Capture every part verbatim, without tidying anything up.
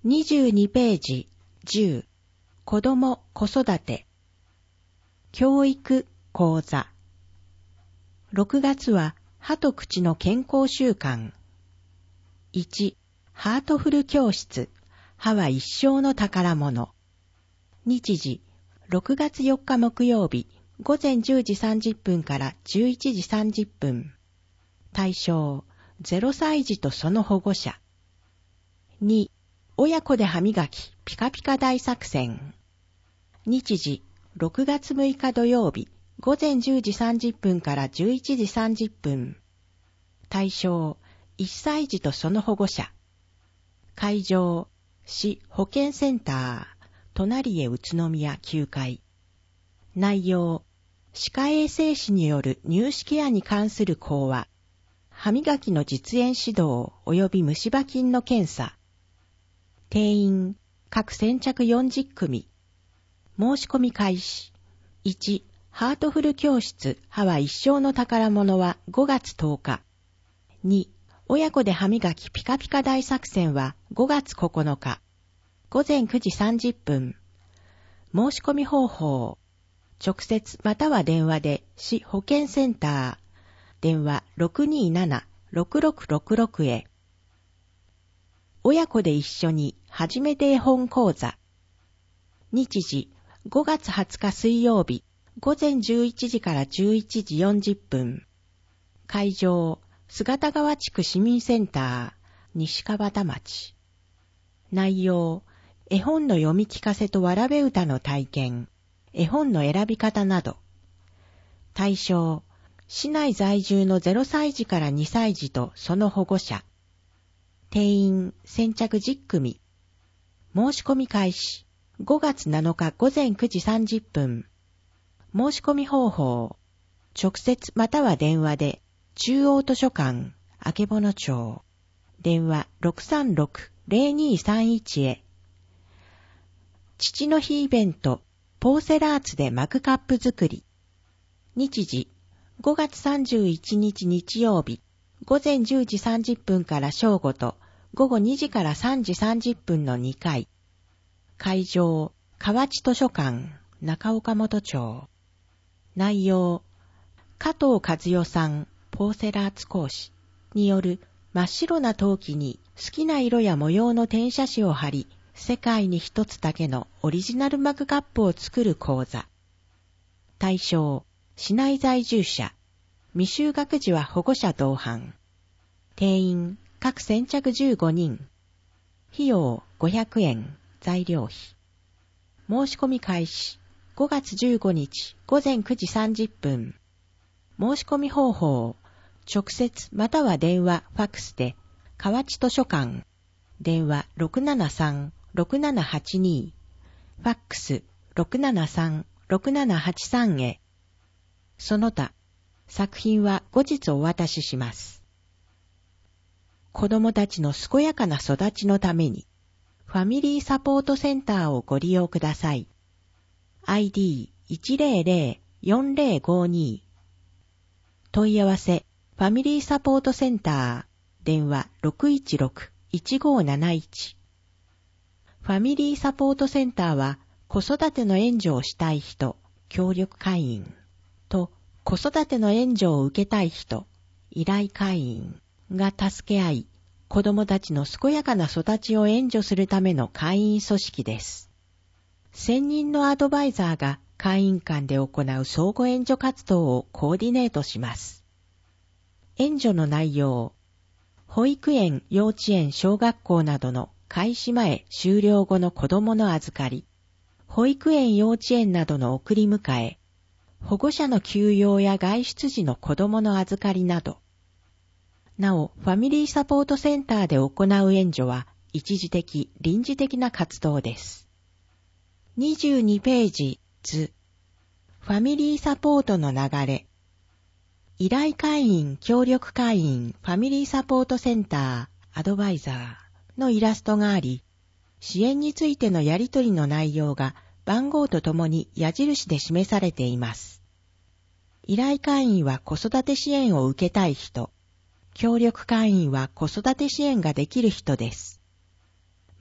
にじゅうにページじゅう子ども子育て教育講座ろくがつは歯と口の健康習慣いちハートフル教室歯は一生の宝物日時ろくがつよっか木曜日午前じゅうじさんじゅっぷんからじゅういちじさんじゅっぷん対象ゼロさい児とその保護者に親子で歯磨きピカピカ大作戦日時ろくがつむいか土曜日午前じゅうじさんじゅっぷんからじゅういちじさんじゅっぷん対象いっさい児とその保護者会場市保健センター隣へ宇都宮きゅうかい内容歯科衛生士による乳歯ケアに関する講話歯磨きの実演指導及び虫歯菌の検査定員各先着よんじゅっくみ申し込み開始いちハートフル教室歯は一生の宝物はごがつとおかに親子で歯磨きピカピカ大作戦はごがつここのか午前くじさんじゅっぷん申し込み方法直接または電話で市保健センター電話 ろくにーなな ろくろくろくろく へ親子で一緒に初めて絵本講座日時ごがつはつか水曜日午前じゅういちじからじゅういちじよんじゅっぷん会場姿川地区市民センター西川田町内容絵本の読み聞かせとわらべ歌の体験絵本の選び方など対象市内在住のゼロさい児からにさい児とその保護者定員先着じゅっくみ申し込み開始ごがつなのか午前くじさんじゅっぷん申し込み方法直接または電話で中央図書館曙町電話 ろくさんろく ぜろにさんいち へ父の日イベントポーセラーツでマグカップ作り日時ごがつさんじゅういちにち日曜日午前じゅうじさんじゅっぷんから正午と午後にじからさんじさんじゅっぷんのにかい会場河内図書館中岡本町内容加藤和代さんポーセラーツ講師による真っ白な陶器に好きな色や模様の転写紙を貼り世界に一つだけのオリジナルマグカップを作る講座対象市内在住者未就学児は保護者同伴定員各先着じゅうごにん費用ごひゃくえん材料費申し込み開始ごがつじゅうごにち午前くじさんじゅっぷん申し込み方法直接または電話ファックスで河内図書館電話 ろくななさん ろくななはちに ファックス ろくななさん ろくななはちさん へその他作品は後日お渡しします子どもたちの健やかな育ちのためにファミリーサポートセンターをご利用ください アイディーいちぜろぜろよんぜろごに 問い合わせファミリーサポートセンター電話 ろくいちろく いちごなないち ファミリーサポートセンターは子育ての援助をしたい人協力会員と子育ての援助を受けたい人依頼会員が助け合い子どもたちの健やかな育ちを援助するための会員組織ですせんにんのアドバイザーが会員間で行う相互援助活動をコーディネートします援助の内容保育園、幼稚園、小学校などの開始前、終了後の子どもの預かり保育園、幼稚園などの送り迎え保護者の休養や外出時の子どもの預かりなどなお、ファミリーサポートセンターで行う援助は一時的、臨時的な活動ですにじゅうにページ図ファミリーサポートの流れ依頼会員、協力会員、ファミリーサポートセンター、アドバイザーのイラストがあり、支援についてのやり取りの内容が番号とともに矢印で示されています。依頼会員は子育て支援を受けたい人、協力会員は子育て支援ができる人です。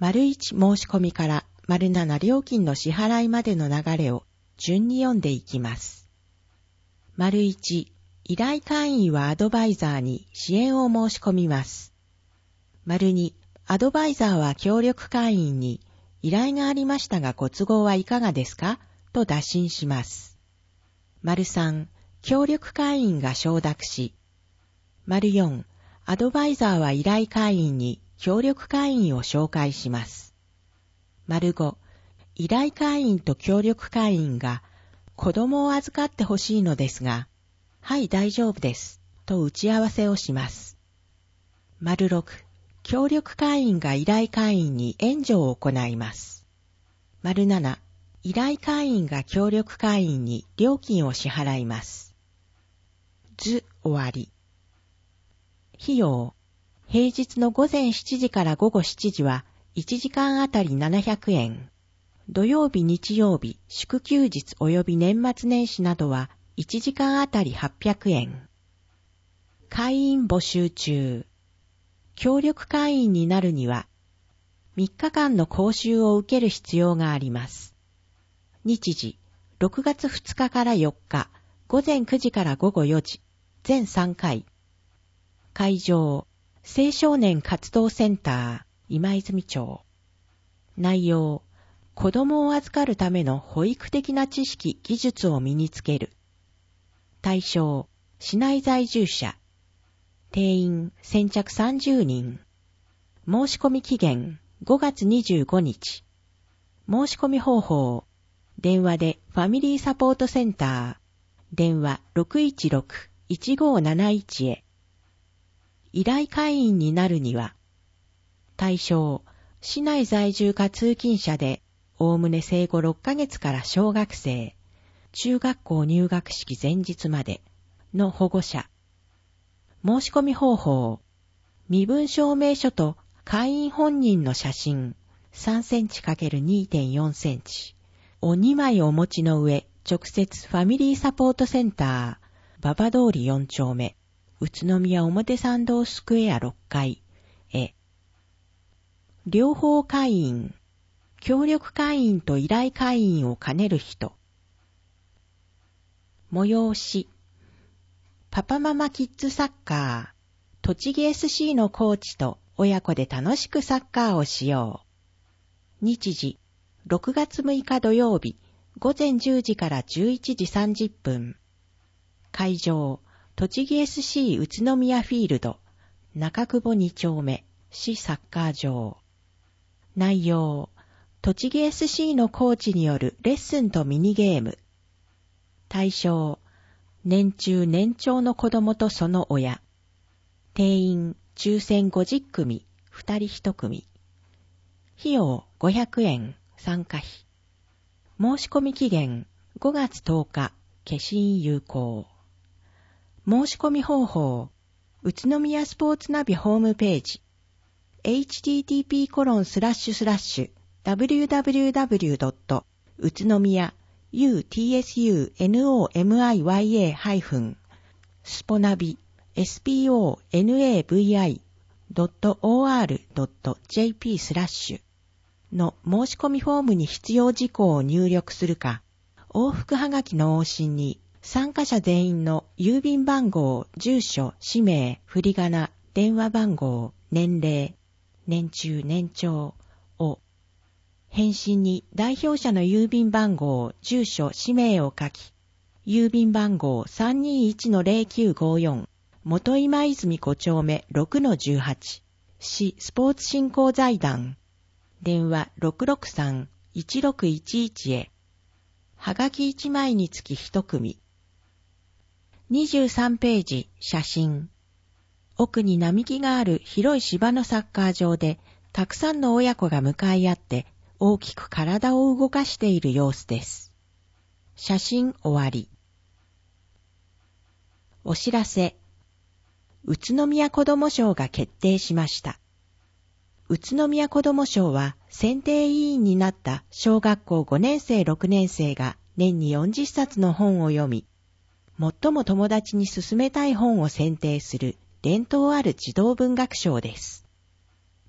丸いち申し込みから丸なな料金の支払いまでの流れを順に読んでいきます。丸いち、依頼会員はアドバイザーに支援を申し込みます。丸に、アドバイザーは協力会員に依頼がありましたがご都合はいかがですかと打診します。丸さん、協力会員が承諾し。丸よん、アドバイザーは依頼会員に協力会員を紹介します。丸ご、依頼会員と協力会員が子供を預かってほしいのですが、はい大丈夫です、と打ち合わせをします。丸ろく、協力会員が依頼会員に援助を行います。丸なな、依頼会員が協力会員に料金を支払います。図終わり。費用。平日の午前しちじから午後しちじはいちじかんあたりななひゃくえん。土曜日、日曜日、祝休日及び年末年始などはいちじかんあたりはっぴゃくえん。会員募集中。協力会員になるにはみっかかんの講習を受ける必要があります。日時、ろくがつふつかからよっか、午前くじから午後よじ、全さんかい。会場、青少年活動センター、今泉町。内容、子供を預かるための保育的な知識・技術を身につける。対象、市内在住者。定員、先着さんじゅうにん。申し込み期限、ごがつにじゅうごにち。申し込み方法、電話でファミリーサポートセンター、電話 ろくいちろく いちごなないち へ。依頼会員になるには、対象、市内在住か通勤者で、おおむね生後ろっかげつから小学生、中学校入学式前日までの保護者。申し込み方法、身分証明書と会員本人の写真 さんセンチ×にてんよんセンチをにまいお持ちの上、直接ファミリーサポートセンター、馬場通りよんちょうめ、宇都宮表参道スクエアろっかいへ。両方会員、協力会員と依頼会員を兼ねる人。催し、パパママキッズサッカー、栃木 エスシー のコーチと親子で楽しくサッカーをしよう。日時、ろくがつむいか土曜日、午前じゅうじからじゅういちじさんじゅっぷん。会場、栃木 エスシー 宇都宮フィールド、中久保にちょうめ、市サッカー場。内容、栃木 エスシー のコーチによるレッスンとミニゲーム。対象、年中年長の子供とその親。定員、抽選ごじゅっくみ、ふたりいちくみ。費用、ごひゃくえん、参加費。申し込み期限、ごがつとおか、消印有効。申し込み方法、宇都宮スポーツナビホームページ、エイチティーティーピーコロンスラッシュスラッシュダブリューダブリューダブリュードット宇都宮 ユーティーエスユーエヌオーエムアイワイエー スポナビ エスピーオーエヌエーブイアイ ドットオーアール ドット ジェーピー スラッシュの申し込みフォームに必要事項を入力するか、往復はがきの往診に参加者全員の郵便番号、住所、氏名、振り仮名、電話番号、年齢、年中年長を、返信に代表者の郵便番号、住所、氏名を書き、郵便番号 さんにいちのゼロきゅうごよん、元今泉ごちょうめ ろくのじゅうはち、市スポーツ振興財団、電話 ろくろくさん いちろくいちいち へ、はがきいちまいにつきいち組。にじゅうさんページ、写真。奥に並木がある広い芝のサッカー場で、たくさんの親子が向かい合って、大きく体を動かしている様子です。写真終わり。お知らせ。宇都宮こども賞が決定しました。宇都宮こども賞は、選定委員になった小学校ごねんせいろくねんせいが年によんじゅっさつの本を読み、最も友達に勧めたい本を選定する伝統ある児童文学賞です。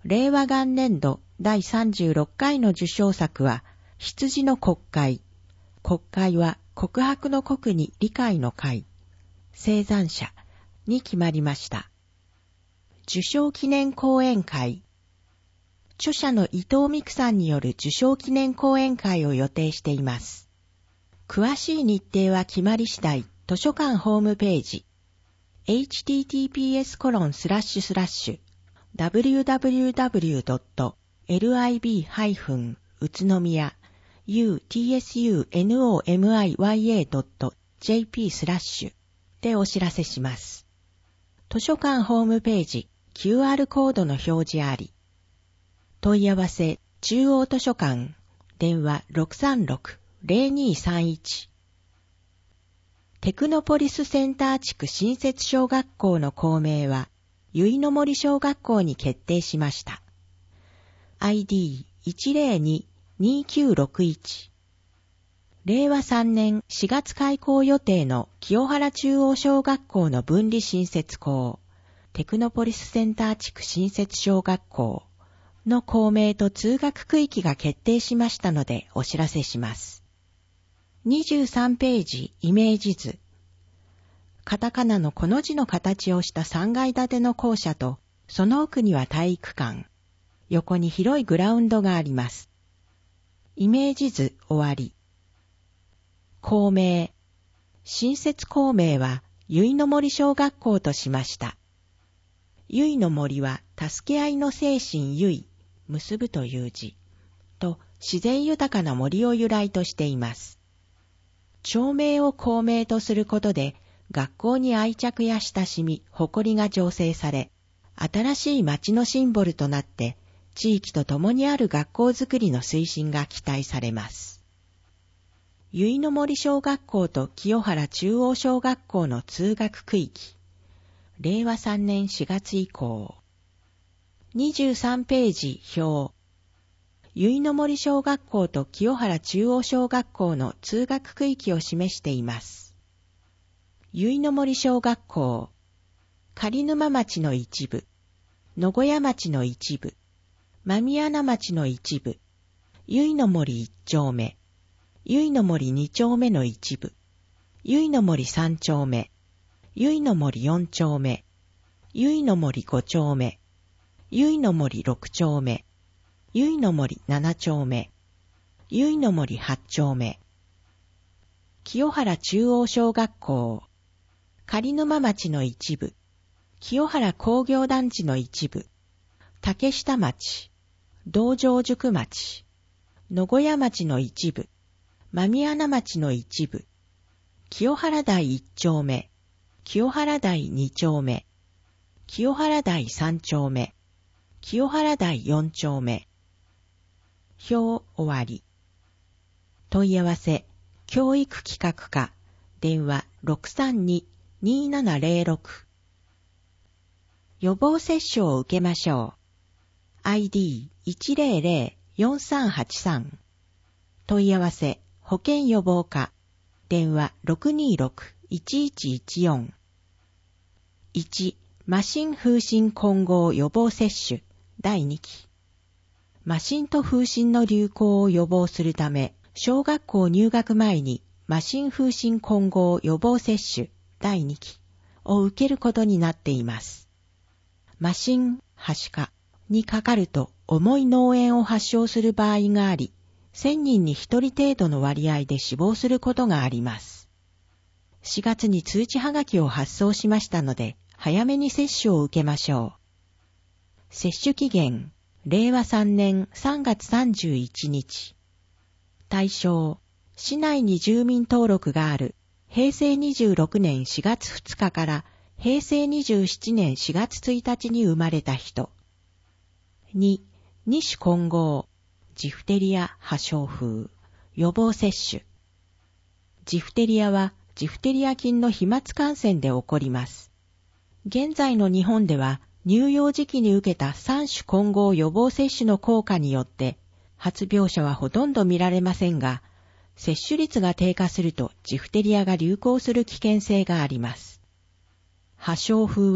令和元年度だいさんじゅうろっかいの受賞作は、羊の国会。国会は告白の国に理解の会。生産者に決まりました。受賞記念講演会。著者の伊藤美久さんによる受賞記念講演会を予定しています。詳しい日程は決まり次第、図書館ホームページ、エイチティーティーピーエスコロンスラッシュスラッシュダブリューダブリューダブリュードットエルアイビーハイフン宇都宮ユーティーエスユーエヌオーエムアイワイエードットジェーピースラッシュでお知らせします。図書館ホームページ、キューアール コードの表示あり。問い合わせ、中央図書館、電話 ろくさんろく ゼロにさんいち。テクノポリスセンター地区新設小学校の校名は、結の森小学校に決定しました。アイディーいちゼロに にきゅうろくいち。れいわさんねんしがつ開校予定の清原中央小学校の分離新設校、テクノポリスセンター地区新設小学校の校名と通学区域が決定しましたのでお知らせします。にじゅうさんページイメージ図。カタカナのこの字の形をしたさんがい建ての校舎と、その奥には体育館。横に広いグラウンドがあります。イメージ図終わり。校名。新設校名は、結の森小学校としました。結の森は、助け合いの精神結、結ぶという字、と自然豊かな森を由来としています。町名を校名とすることで、学校に愛着や親しみ、誇りが醸成され、新しい町のシンボルとなって、地域と共にある学校づくりの推進が期待されます。結の森小学校と清原中央小学校の通学区域。れいわさんねんしがつ以降。にじゅうさんページ表。結の森小学校と清原中央小学校の通学区域を示しています。結の森小学校。狩沼町の一部。野小屋町の一部。間宮穴町の一部。結の森一丁目。結の森二丁目の一部。結の森三丁目。結の森四丁目。結の森五丁目。結の森六丁目。結の森七丁目。結の森八丁目。清原中央小学校。狩沼町の一部。清原工業団地の一部。竹下町。道場宿町。野小屋町の一部。間宮穴町の一部。清原台一丁目。清原台二丁目。清原台三丁目。清原台四丁目。表終わり。問い合わせ、教育企画課、電話 ろくさんに にーななゼロろく。予防接種を受けましょう。アイディーいちゼロゼロよんさんはちさん。問い合わせ、保健予防課、電話 ろくにろく いちいちいちよん。いち、麻疹風疹混合予防接種だいにき。麻疹と風疹の流行を予防するため、小学校入学前に麻疹風疹混合予防接種だいにきを受けることになっています。麻疹、はしかにかかると重い脳炎を発症する場合があり、せんにんにひとり程度の割合で死亡することがあります。しがつに通知はがきを発送しましたので、早めに接種を受けましょう。接種期限、れいわさんねんさんがつさんじゅういちにち。対象、市内に住民登録がある、へいせいにじゅうろくねんしがつふつかからへいせいにじゅうななねんしがつついたちに生まれた人。に、二種混合、ジフテリア、破傷風、予防接種。ジフテリアはジフテリア菌の飛沫感染で起こります。現在の日本では乳幼児期に受けた三種混合予防接種の効果によって発病者はほとんど見られませんが、接種率が低下するとジフテリアが流行する危険性があります。破傷風は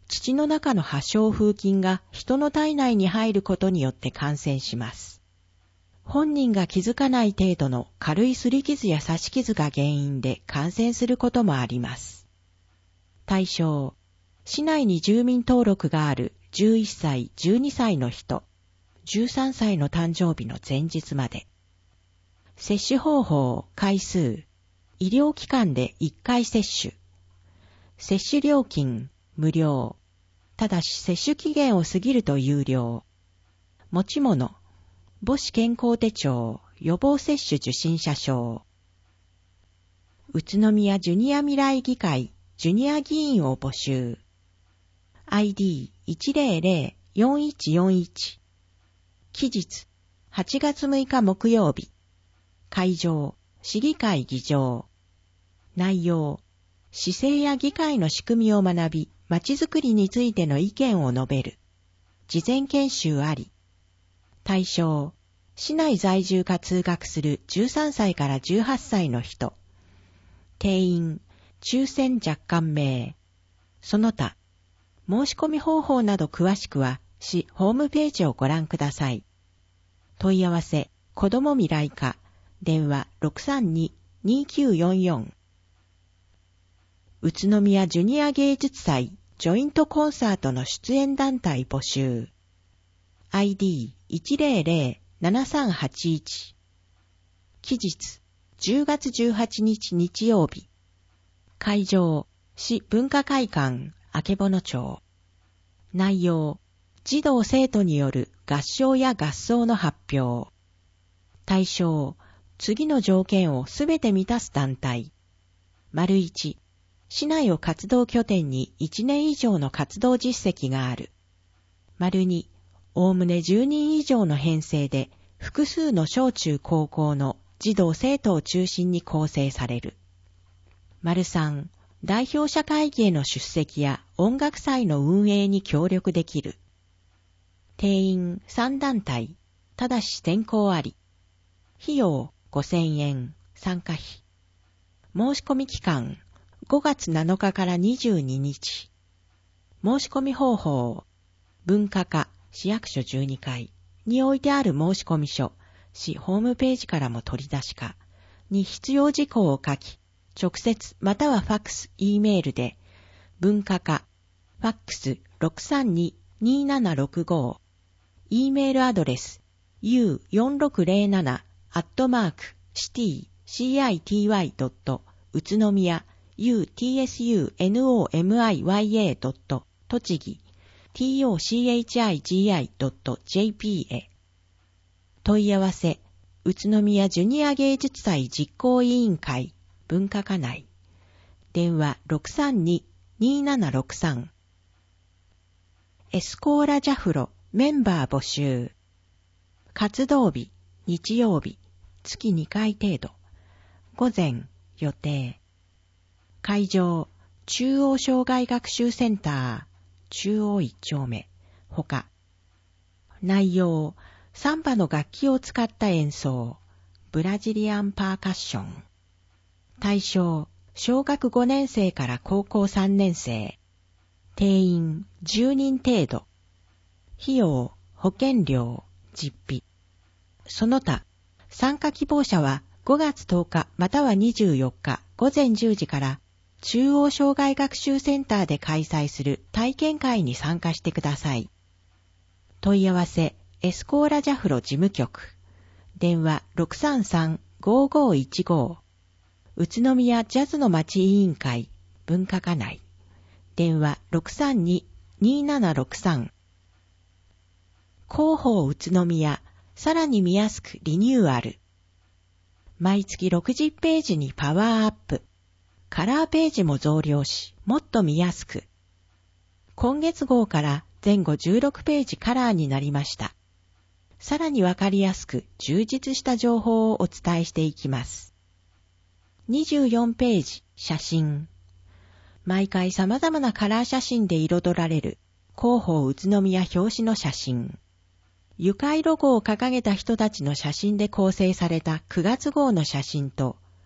土の中の破傷風菌が人の体内に入ることによって感染します。本人が気づかない程度の軽い擦り傷や刺し傷が原因で感染することもあります。対象、市内に住民登録があるじゅういっさい、じゅうにさいの人、じゅうさんさいの誕生日の前日まで。接種方法、回数、医療機関でいっかい接種。接種料金、無料。ただし接種期限を過ぎると有料。持ち物、母子健康手帳、予防接種受診者証。宇都宮ジュニア未来議会、ジュニア議員を募集。アイディーいちゼロゼロよんいちよんいち。期日、はちがつむいか木曜日。会場、市議会議場。内容、市政や議会の仕組みを学び、まちづくりについての意見を述べる。事前研修あり。対象、市内在住か通学するじゅうさんさいからじゅうはっさいの人。定員、抽選若干名。その他、申し込み方法など詳しくは、市ホームページをご覧ください。問い合わせ、子ども未来課、電話 ろくさんに にきゅうよんよん。宇都宮ジュニア芸術祭ジョイントコンサートの出演団体募集。アイディーいちゼロゼロななさんはちいち。期日、じゅうがつじゅうはちにち日曜日。会場、市文化会館、曙町。内容、児童生徒による合唱や合奏の発表。対象、次の条件をすべて満たす団体。丸いち、市内を活動拠点にいちねん以上の活動実績がある。丸に、おおむねじゅうにん以上の編成で複数の小中高校の児童生徒を中心に構成される。丸さん、代表者会議への出席や音楽祭の運営に協力できる。定員さんだんたい、ただし選考あり。費用ごせんえん、参加費。申し込み期間ごがつなのかからにじゅうににち。申し込み方法、文化課市役所じゅうにかいに置いてある申し込み書、市ホームページからも取り出しかに必要事項を書き、直接またはファックス、E メールで、文化課、ファックス ろくさんに にーななろくご、E メールアドレス ユーよんろくゼロなな アットマーク シティ シーアイティーワイ ドット 宇都宮 ユーティーエスユーエヌオーエムアイワイエー ドット 栃木 ティーオーシーエイチアイジーアイ ドット ジェーピー へ。問い合わせ、宇都宮ジュニア芸術祭実行委員会文化課内。電話 ろくさんに にーななろくさん。エスコーラジャフロメンバー募集。活動日、日曜日、月にかい程度。午前、予定。会場、中央障害学習センター、中央いっちょうめ、ほか。内容、サンバの楽器を使った演奏、ブラジリアンパーカッション。対象、小学ごねんせいから高校さんねんせい。定員じゅうにん程度。費用、保険料、実費。その他、参加希望者はごがつとおかまたはにじゅうよっかごぜんじゅうじから中央障害学習センターで開催する体験会に参加してください。問い合わせ、エスコーラジャフロ事務局。電話 ろくさんさん ごーごーいちご。宇都宮ジャズの町委員会文化課内。電話 ろくさんに にーななろくさん。広報宇都宮、さらに見やすくリニューアル。毎月ろくじゅっページにパワーアップ。カラーページも増量し、もっと見やすく。今月号から前後じゅうろくページカラーになりました。さらにわかりやすく充実した情報をお伝えしていきます。にじゅうよんページ、写真。毎回様々なカラー写真で彩られる広報宇都宮表紙の写真。愉快ロゴを掲げた人たちの写真で構成されたくがつ号の写真と、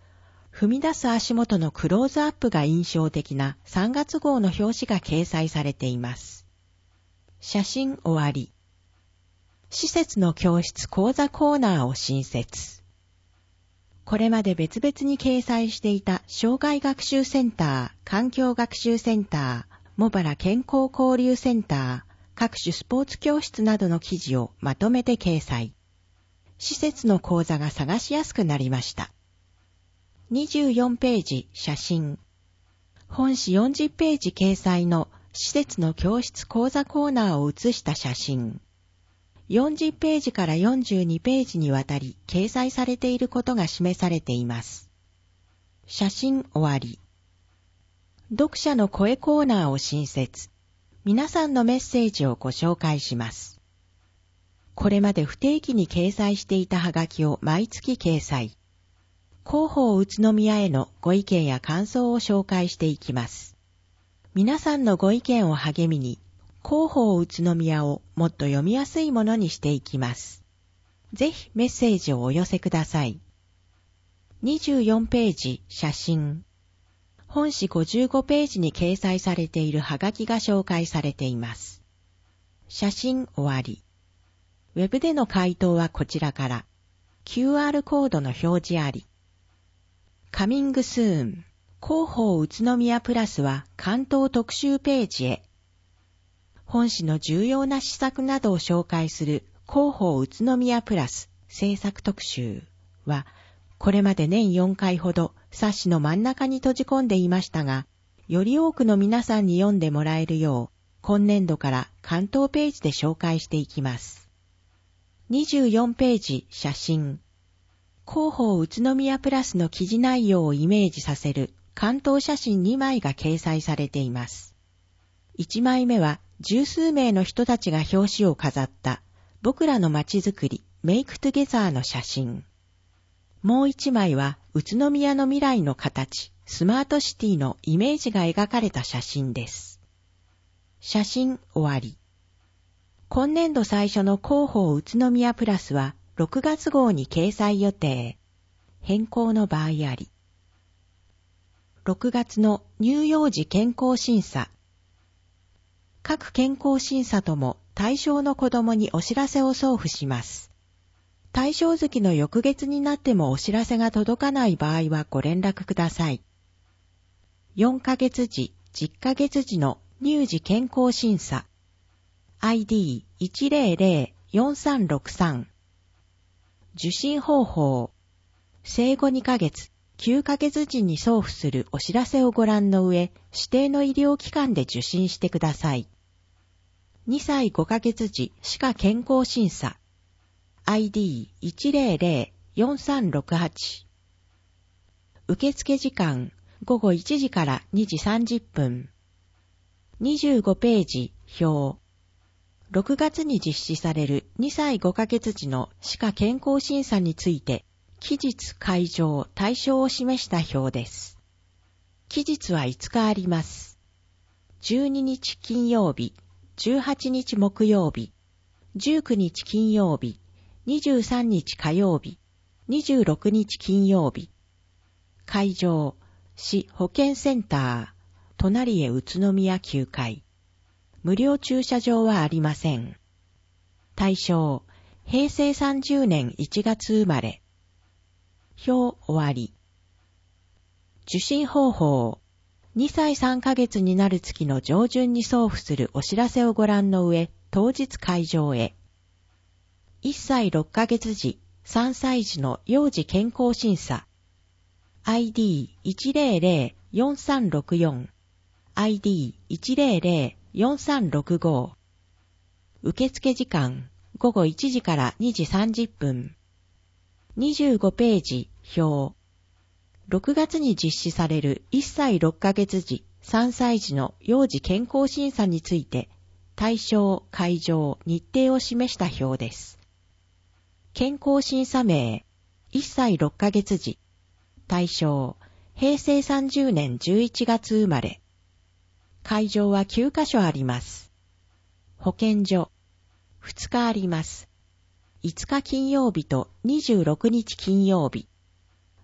踏み出す足元のクローズアップが印象的なさんがつ号の表紙が掲載されています。写真終わり。施設の教室講座コーナーを新設。これまで別々に掲載していた障害学習センター、環境学習センター、茂原健康交流センター、各種スポーツ教室などの記事をまとめて掲載。施設の講座が探しやすくなりました。にじゅうよんページ写真。本誌よんじゅっページ掲載の施設の教室講座コーナーを写した写真。よんじゅっページからよんじゅうにページにわたり掲載されていることが示されています。写真終わり。読者の声コーナーを新設。皆さんのメッセージをご紹介します。これまで不定期に掲載していたハガキを毎月掲載。広報宇都宮へのご意見や感想を紹介していきます。皆さんのご意見を励みに、広報宇都宮をもっと読みやすいものにしていきます。ぜひメッセージをお寄せください。にじゅうよんページ写真。本誌ごじゅうごページに掲載されているハガキが紹介されています。写真終わり。ウェブでの回答はこちらから。キューアール コードの表示あり。カミングスーン。広報宇都宮プラスは関東特集ページへ。本誌の重要な施策などを紹介する広報宇都宮プラス制作特集は、これまで年よんかいほど冊子の真ん中に閉じ込んでいましたが、より多くの皆さんに読んでもらえるよう、今年度から関東ページで紹介していきます。にじゅうよんページ写真。広報宇都宮プラスの記事内容をイメージさせる関東写真にまいが掲載されています。いちまいめは十数名の人たちが表紙を飾った僕らの街づくりメイクトゥゲザーの写真。もういちまいは宇都宮の未来の形スマートシティのイメージが描かれた写真です。写真終わり。今年度最初の広報宇都宮プラスはろくがつ号に掲載予定。変更の場合あり。ろくがつの乳幼児健康審査。各健康審査とも対象の子どもにお知らせを送付します。対象月の翌月になってもお知らせが届かない場合はご連絡ください。よんかげつじ、じゅっかげつじの乳児健康審査。アイディーいちゼロゼロよんさんろくさん。受診方法。生後にかげつ、きゅうかげつ時に送付するお知らせをご覧の上、指定の医療機関で受診してください。にさいごかげつ時、歯科健康審査。アイディーいちゼロゼロよんさんろくはち。受付時間、ごごいちじからにじさんじゅっぷん。にじゅうごページ、表。ろくがつに実施されるにさいごかげつ時の歯科健康審査について、期日、会場、対象を示した表です。期日はいつかあります。じゅうににち金曜日、じゅうはちにち木曜日、じゅうくにち金曜日、にじゅうさんにち火曜日、にじゅうろくにち金曜日。会場、市保健センター、隣へ宇都宮きゅうかい。無料駐車場はありません。対象、へいせいさんじゅうねんいちがつ生まれ。表終わり。受診方法。にさいさんかげつになる月の上旬に送付するお知らせをご覧の上、当日会場へ。いっさいろっかげつ時、さんさい児の幼児健康審査。アイディーいちゼロゼロよんさんろくよん。アイディーいちゼロゼロよんさんろくご。受付時間、ごごいちじからにじさんじゅっぷん。にじゅうごページ、表。ろくがつに実施されるいっさいろっかげつ時、さんさい児の幼児健康審査について、対象、会場、日程を示した表です。健康審査名、いっさいろっかげつ時。対象、へいせいさんじゅうねんじゅういちがつ生まれ。会場はきゅうかしょあります。保健所、ふつかあります。いつか金曜日とにじゅうろくにち金曜日。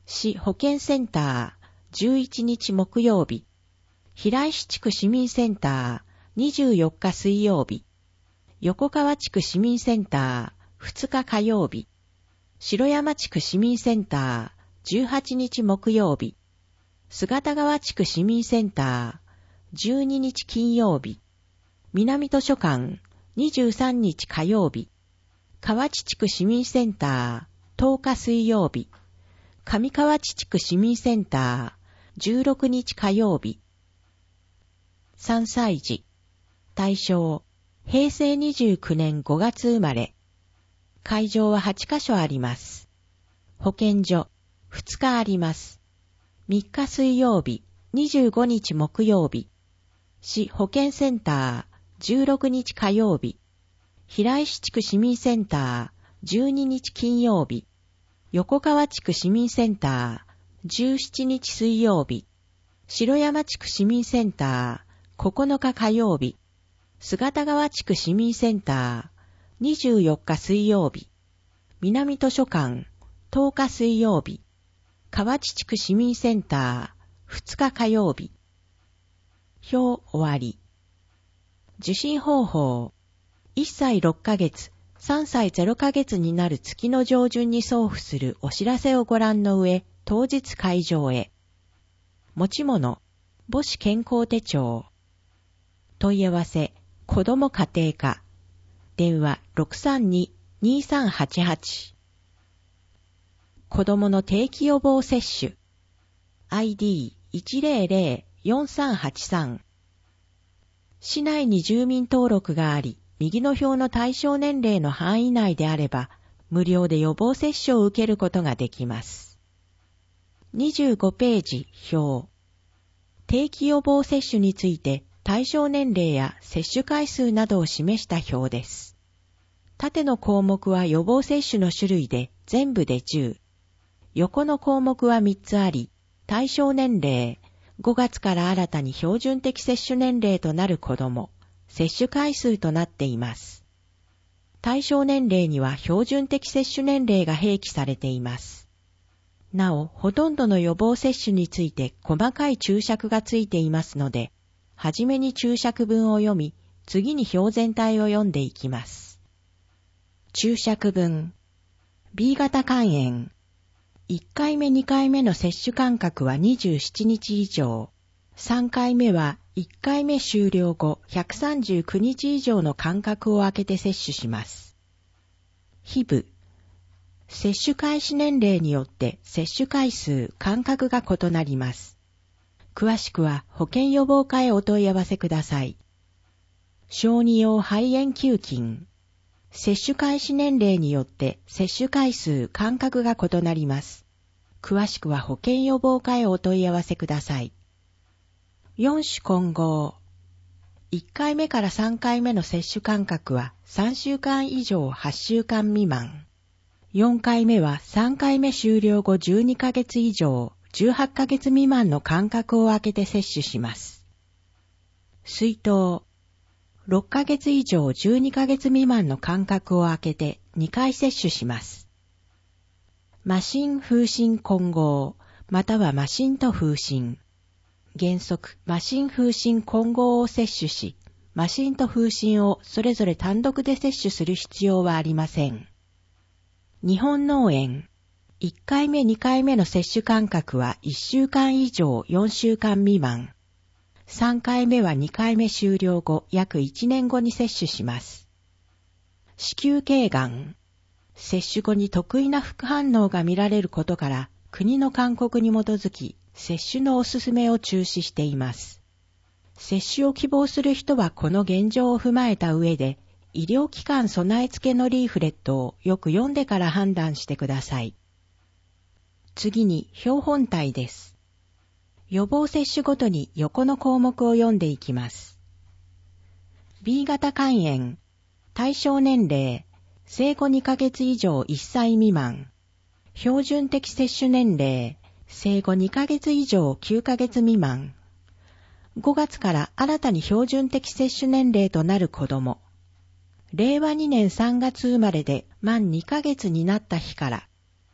市保健センターじゅういちにち木曜日、平石地区市民センターにじゅうよっか水曜日、横川地区市民センターふつか火曜日、城山地区市民センターじゅうはちにち木曜日、姿川地区市民センターじゅうににち金曜日、南図書館にじゅうさんにち火曜日、河内地区市民センターとおか水曜日、上河内地区市民センターじゅうろくにち火曜日。さんさい児、対象、へいせいにじゅうきゅうねんごがつ生まれ。会場ははちかしょあります。保健所、ふつかあります。みっか水曜日、にじゅうごにち木曜日。市保健センター、じゅうろくにち火曜日。平石地区市民センター、じゅうににち金曜日。横川地区市民センター、じゅうしちにち水曜日。城山地区市民センター、ここのか火曜日。姿川地区市民センター、にじゅうよっか水曜日。南図書館、とおか水曜日。河内地区市民センター、ふつか火曜日。表終わり。受診方法。いっさいろっかげつ、さんさいぜろかげつになる月の上旬に送付するお知らせをご覧の上、当日会場へ。持ち物、母子健康手帳。問い合わせ、子ども家庭科。電話 ろくさんに にさんはちはち。子どもの定期予防接種。アイディーいちぜろぜろよんさんはちさん。市内に住民登録があり、右の表の対象年齢の範囲内であれば、無料で予防接種を受けることができます。にじゅうごページ表。定期予防接種について、対象年齢や接種回数などを示した表です。縦の項目は予防接種の種類で全部でじゅう。横の項目はみっつあり、対象年齢、ごがつから新たに標準的接種年齢となる子ども、接種回数となっています。対象年齢には標準的接種年齢が併記されています。なお、ほとんどの予防接種について細かい注釈がついていますので、はじめに注釈文を読み、次に表全体を読んでいきます。注釈文。ビー 型肝炎。いっかいめにかいめの接種間隔はにじゅうしちにち以上。さんかいめはいっかいめ終了後ひゃくさんじゅうくにち以上の間隔を空けて接種します。皮膚。接種開始年齢によって接種回数、間隔が異なります。詳しくは保健予防課へお問い合わせください。小児用肺炎球菌。接種開始年齢によって接種回数、間隔が異なります。詳しくは保健予防課へお問い合わせください。よん種混合。いっかいめからさんかいめの接種間隔はさんしゅうかん以上はっしゅうかん未満。よんかいめはさんかいめ終了後じゅうにかげつ以上、じゅうはっかげつ未満の間隔を空けて接種します。水筒。ろっかげつ以上じゅうにかげつ未満の間隔を空けてにかい接種します。麻疹風疹混合、または麻疹と風疹。原則、麻疹風疹混合を接種し、麻疹と風疹をそれぞれ単独で接種する必要はありません。日本脳炎。いっかいめにかいめの接種間隔はいっしゅうかん以上よんしゅうかん未満。さんかいめはにかいめ終了後約いちねんごに接種します。子宮頸がん。接種後に特異な副反応が見られることから国の勧告に基づき接種のおすすめを中止しています。接種を希望する人はこの現状を踏まえた上で医療機関備え付けのリーフレットをよく読んでから判断してください。次に表本体です。予防接種ごとに横の項目を読んでいきます。ビー 型肝炎。対象年齢。生後にかげつ以上いっさい未満。標準的接種年齢。生後にかげつ以上きゅうかげつ未満。ごがつから新たに標準的接種年齢となる子ども。れいわにねんさんがつ生まれで満にかげつになった日から。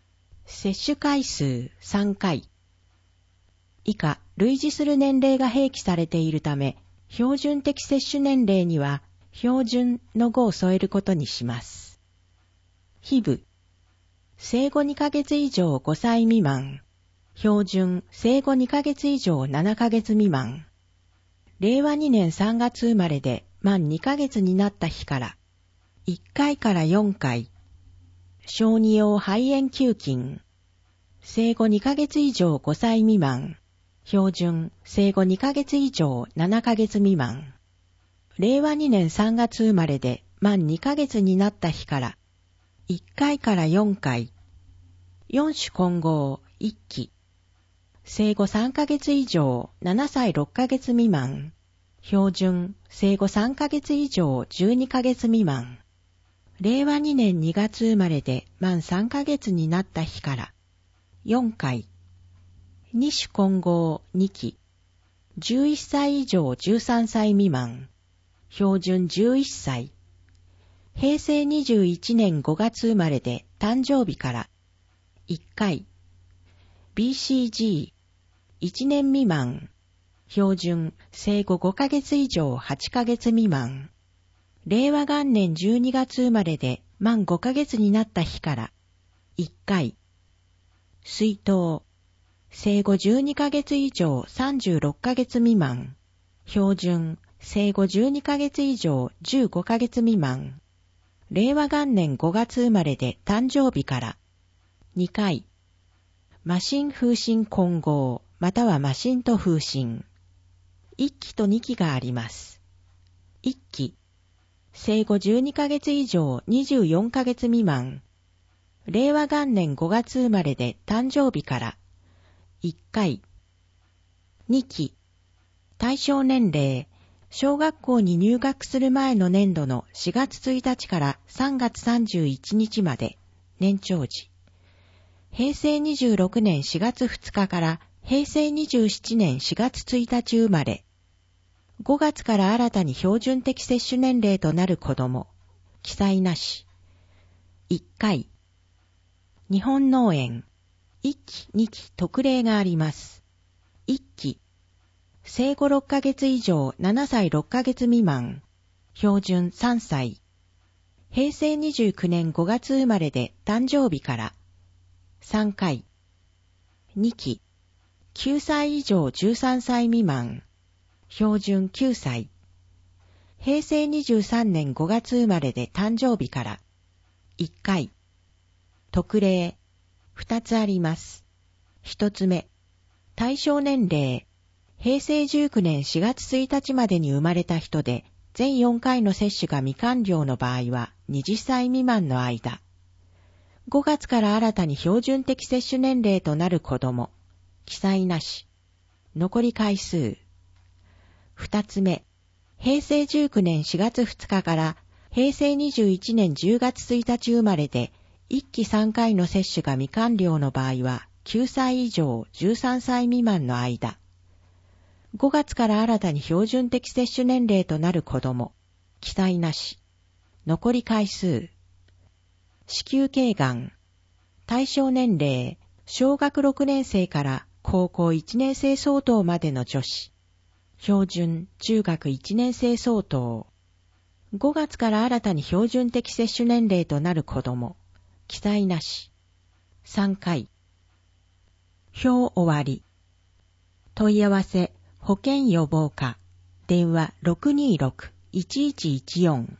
接種回数さんかい。以下、類似する年齢が併記されているため、標準的接種年齢には、標準の語を添えることにします。非部。生後にかげつ以上ごさい未満。標準、生後にかげつ以上ななかげつ未満。れいわにねんさんがつ生まれで満にかげつになった日から、いっかいからよんかい。小児用肺炎球菌。生後にかげつ以上ごさい未満。標準、生後にかげつ以上ななかげつ未満。れいわにねんさんがつ生まれで満にかげつになった日から、いっかいからよんかい。よん種混合いっき。生後さんかげつ以上ななさいろっかげつ未満。標準、生後さんかげつ以上じゅうにかげつ未満。れいわにねんにがつ生まれで満さんかげつになった日から、よんかい。に種混合にき。じゅういっさい以上じゅうさんさい未満。標準じゅういっさい。へいせいにじゅういちねんごがつ生まれで誕生日からいっかい。ビーシージーいちねん未満。標準生後ごかげつ以上はちかげつ未満。れいわ元年じゅうにがつ生まれで満ごかげつになった日からいっかい。水筒生後じゅうにかげつ以上さんじゅうろっかげつ未満。標準生後じゅうにかげつ以上じゅうごかげつ未満。れいわ元年ごがつ生まれで誕生日からにかい。麻疹風疹混合または麻疹と風疹。いっきとにきがあります。いっき。生後じゅうにかげつ以上にじゅうよんかげつ未満。れいわ元年ごがつ生まれで誕生日からいっかい。にき。対象年齢。小学校に入学する前の年度のしがつついたちからさんがつさんじゅういちにちまで、年長児。へいせいにじゅうろくねんしがつふつかからへいせいにじゅうななねんしがつついたち生まれ。ごがつから新たに標準的接種年齢となる子供。記載なし。いっかい。日本脳炎。いっき、にき特例があります。いっき。生後ろっかげつ以上ななさいろっかげつ未満。標準さんさい。へいせいにじゅうきゅうねんごがつ生まれで誕生日からさんかい。にき。きゅうさい以上じゅうさんさい未満。標準きゅうさい。へいせいにじゅうさんねんごがつ生まれで誕生日からいっかい。特例ふたつあります。ひとつめ。対象年齢。へいせいじゅうきゅうねんしがつついたちまでに生まれた人で、全よんかいの接種が未完了の場合ははたち未満の間。ごがつから新たに標準的接種年齢となる子供。記載なし。残り回数。二つ目。へいせいじゅうきゅうねんしがつふつかからへいせいにじゅういちねんじゅうがつついたち生まれで、いっきさんかいの接種が未完了の場合はきゅうさい以上じゅうさんさい未満の間。ごがつから新たに標準的接種年齢となる子供。記載なし。残り回数。子宮頸がん。対象年齢。小学ろくねんせいから高校いちねんせい相当までの女子。標準中学いちねんせい相当。ごがつから新たに標準的接種年齢となる子供。記載なし。さんかい。表終わり。問い合わせ。保健予防課。電話 ろくにろく いちいちいちよん。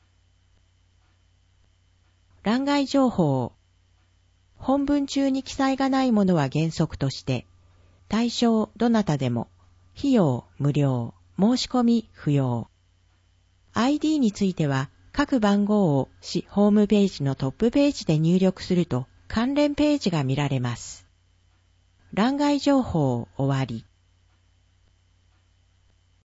欄外情報。本文中に記載がないものは原則として、対象どなたでも、費用無料、申し込み不要。アイディー については、各番号を市ホームページのトップページで入力すると関連ページが見られます。欄外情報終わり。